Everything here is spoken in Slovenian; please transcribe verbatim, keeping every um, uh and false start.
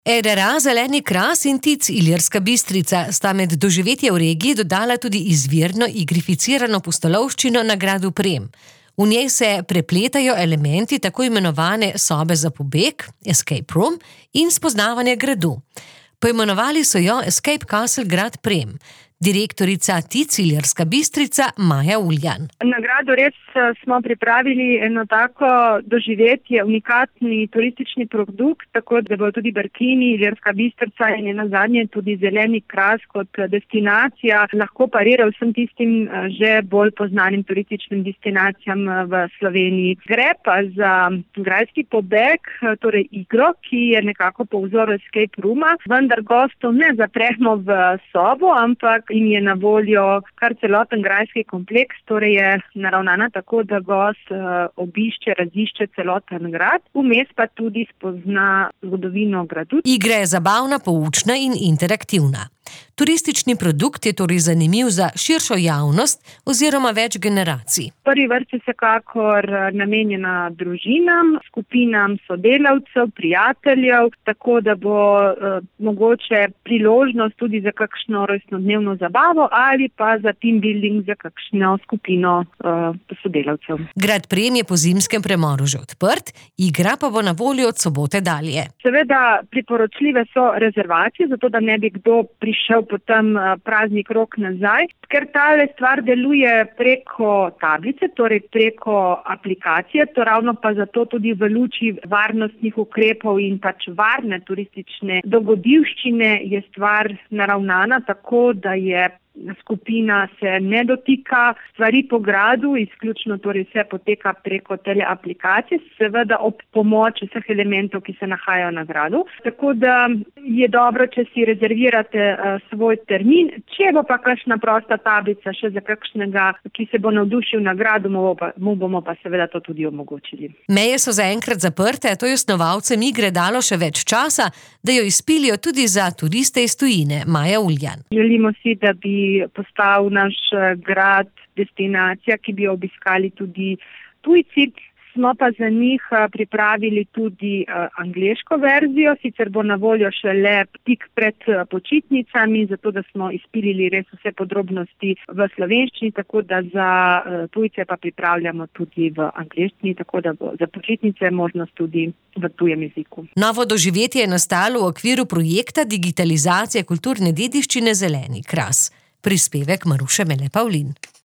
R R A Zeleni kras in Tic Ilirska Bistrica sta med doživetje v regiji dodala tudi izvirno igrificirano pustolovščino na gradu Prem. V njej se prepletajo elementi tako imenovane sobe za pobeg, escape room, in spoznavanje gradu. Poimenovali so jo Escape Castle grad Prem. Direktorica Tic Ilirska Bistrica Maja Uljan. Na gradu res smo pripravili eno tako doživetje, unikatni turistični produkt, tako da bo tudi Brkini, Ilirska Bistrica in nenazadnje tudi Zeleni kras kot destinacija lahko parira vsem tistim že bolj poznanim turističnim destinacijam v Sloveniji. Gre pa za grajski pobeg, torej igro, ki je nekako po vzoru escape rooma, vendar gostov ne zapremo v sobo, ampak in je na voljo kar celoten grajski kompleks, torej je naravnana tako, da gost uh, obišče, razišče celoten grad, vmes pa tudi spozna zgodovino gradu. Igra je zabavna, poučna in interaktivna. Turistični produkt je torej zanimiv za širšo javnost oziroma več generacij. V prvi vrsti vsekakor namenjena družinam, skupinam sodelavcev, prijateljev, tako da bo eh, mogoče priložnost tudi za kakšno rojstnodnevno zabavo ali pa za team building za kakšno skupino eh, sodelavcev. Grad Prem je po zimskem premoru že odprt, igra pa bo na voljo od sobote dalje. Seveda priporočljive so rezervacije, zato da ne bi kdo prišel potem praznik rok nazaj, ker tale stvar deluje preko tablice, torej preko aplikacije, to ravno pa zato tudi v luči varnostnih ukrepov in pač varne turistične dogodivščine je stvar naravnana tako, da je skupina se ne dotika stvari po gradu, izključno torej vse poteka preko tele aplikacije, seveda ob pomoči vseh elementov, ki se nahajajo na gradu. Tako da je dobro, če si rezervirate uh, svoj termin, če bo pa kakšna prosta tablica še za kakšnega, ki se bo navdušil na gradu, mu, pa, mu bomo pa seveda to tudi omogočili. Meje so zaenkrat zaprte, to je snovalcem igre dalo še več časa, da jo izpilijo tudi za turiste iz tujine. Maja Uljan. Želimo si, da bi postal naš grad destinacija, ki bi jo obiskali tudi tujci. Smo pa za njih pripravili tudi angleško verzijo, sicer bo na voljo šele tik pred počitnicami, zato da smo izpilili res vse podrobnosti v slovenščini, tako da za tujce pa pripravljamo tudi v angleščini, tako da bo za počitnice možnost tudi v tujem jeziku. Novo doživetje je nastalo v okviru projekta digitalizacije kulturne dediščine Zeleni kras. Prispevek Maruše Mele Pavlin.